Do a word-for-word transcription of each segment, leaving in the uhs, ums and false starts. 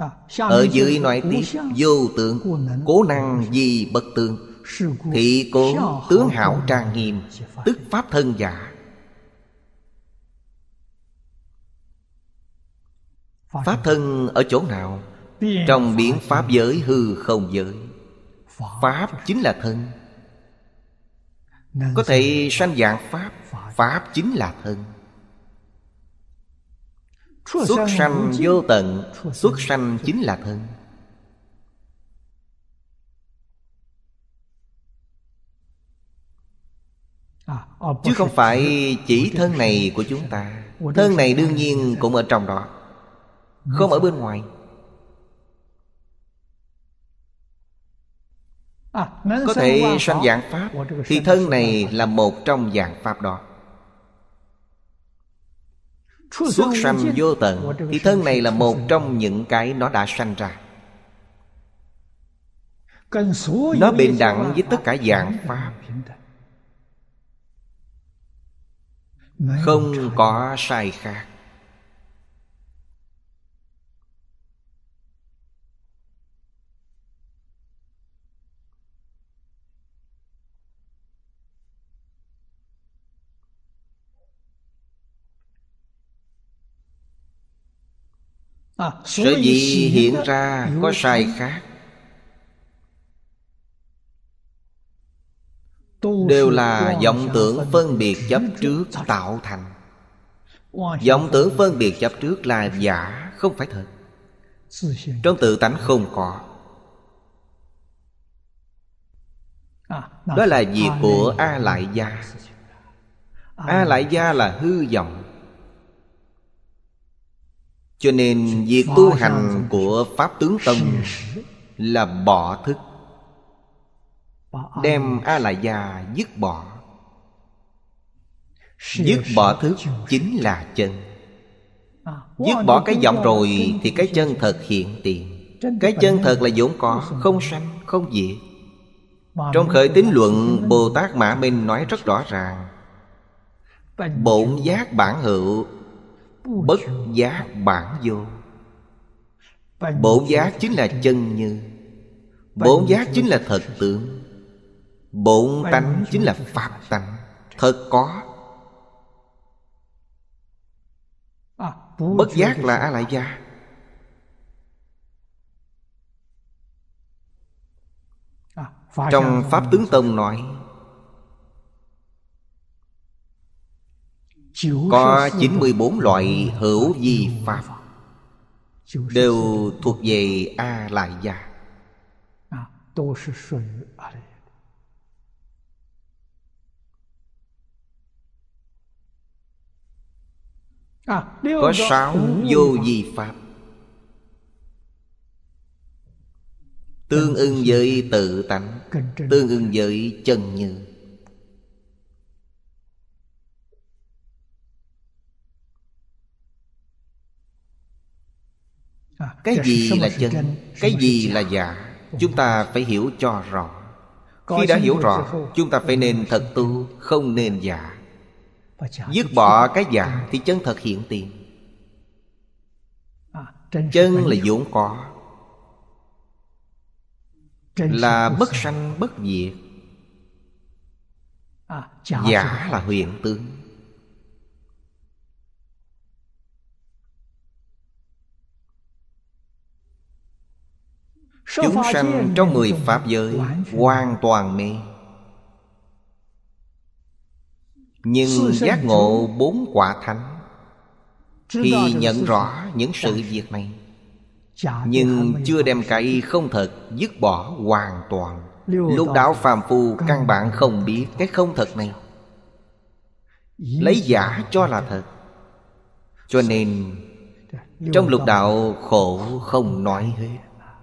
Ở dưới nói tiếp: vô tượng, cố năng vì bất tương. Thị cố tướng hảo trang nghiêm, tức pháp thân giả. Pháp thân ở chỗ nào? Trong biến pháp giới hư không giới. Pháp chính là thân. Có thể sanh dạng Pháp, Pháp chính là thân. Xuất sanh vô tận, xuất sanh chính là thân. Chứ không phải chỉ thân này của chúng ta. Thân này đương nhiên cũng ở trong đó, không ở bên ngoài. Có thể sanh dạng Pháp, thì thân này là một trong dạng Pháp đó. Xuất sanh vô tận, thì thân này là một trong những cái nó đã sanh ra. Nó bình đẳng với tất cả dạng Pháp, không có sai khác. Sở dĩ hiện ra có sai khác, đều là vọng tưởng phân biệt chấp trước tạo thành. Vọng tưởng phân biệt chấp trước là giả, không phải thật. Trong tự tánh không có. Đó là việc của A Lại Gia. A Lại Gia là hư vọng. Cho nên việc tu hành của Pháp Tướng Tông là bỏ thức, đem A Lại Gia dứt bỏ. Dứt bỏ thức chính là chân. Dứt bỏ cái vọng rồi thì cái chân thật hiện tiền. Cái chân thật là vốn có, không sanh, không diệt. Trong Khởi Tín Luận, Bồ Tát Mã Minh nói rất rõ ràng: bổn giác bản hữu, bất giác bản vô. Bổn giác chính là chân như. Bổn giác chính là thật tướng. Bổn tánh chính là pháp tánh, thật có. Bất giác là A Lại Gia. Trong Pháp Tướng Tông nói có chín mươi bốn loại hữu vi pháp, đều thuộc về A Lại Gia. Có sáu vô vi pháp, tương ưng với tự tánh, tương ưng với chân như. Cái gì là chân, cái gì là giả, chúng ta phải hiểu cho rõ. Khi đã hiểu rõ, chúng ta phải nên thật tu, không nên giả. Dứt bỏ cái giả thì chân thật hiện tiền. Chân là vốn có, là bất sanh bất diệt. Giả là huyền tướng. Chúng sanh trong mười pháp giới hoàn toàn mê, nhưng giác ngộ bốn quả thánh thì nhận rõ những sự việc này, nhưng chưa đem cái không thật dứt bỏ hoàn toàn. Lục đạo phàm phu căn bản không biết cái không thật này, lấy giả cho là thật. Cho nên trong lục đạo khổ không nói hết.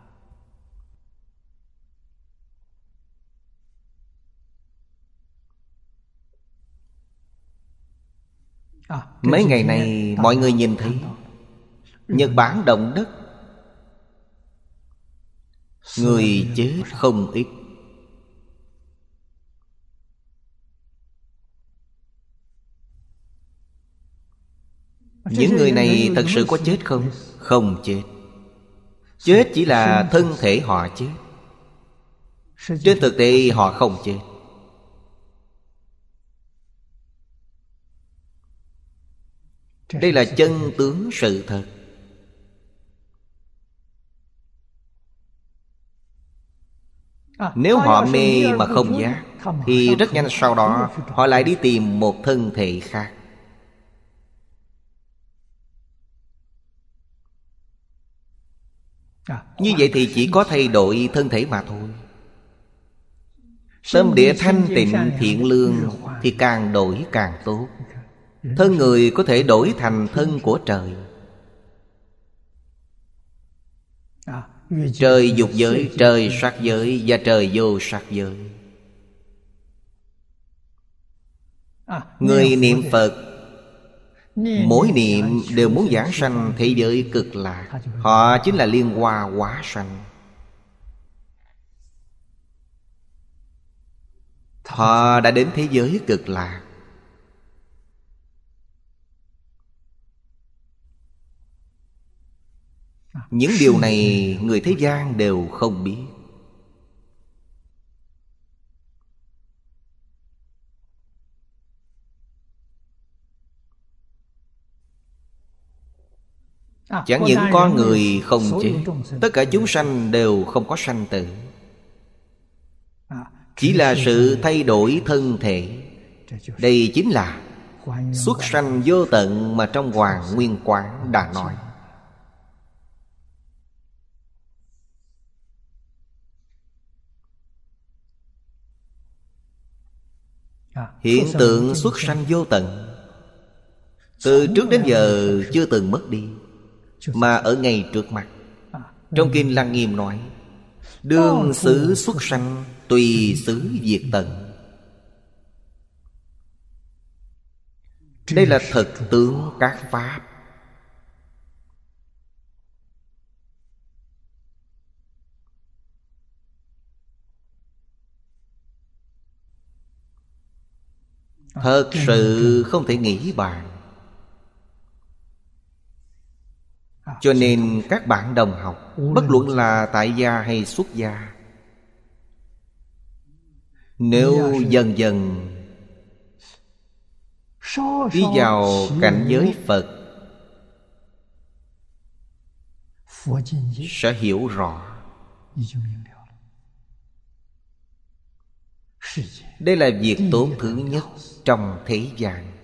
Mấy ngày này mọi người nhìn thấy Nhật Bản động đất, người chết không ít. Những người này thật sự có chết không? Không chết. Chết chỉ là thân thể họ chết. Trên thực tế họ không chết. Đây là chân tướng sự thật. Nếu họ mê mà không giác thì rất nhanh sau đó họ lại đi tìm một thân thể khác. Như vậy thì chỉ có thay đổi thân thể mà thôi. Tâm địa thanh tịnh thiện lương thì càng đổi càng tốt. Thân người có thể đổi thành thân của trời. Trời dục giới, trời sắc giới và trời vô sắc giới. Người niệm Phật, mỗi niệm đều muốn giảng sanh thế giới cực lạc. Họ chính là liên hoa hóa sanh. Họ đã đến thế giới cực lạc. Những điều này người thế gian đều không biết. Chẳng những con người không chết, tất cả chúng sanh đều không có sanh tử. Chỉ là sự thay đổi thân thể. Đây chính là xuất sanh vô tận mà trong Hoàng Nguyên Quán đã nói. Hiện tượng xuất sanh vô tận, từ trước đến giờ chưa từng mất đi, mà ở ngay trước mặt. Trong Kinh Lăng Nghiêm nói: đương xứ xuất sanh, tùy xứ diệt tận. Đây là thực tướng các pháp. Thật sự không thể nghĩ bàn. Cho nên các bạn đồng học, bất luận là tại gia hay xuất gia, nếu dần dần đi vào cảnh giới Phật, sẽ hiểu rõ. Đây là việc tốt thứ nhất trong thế gian.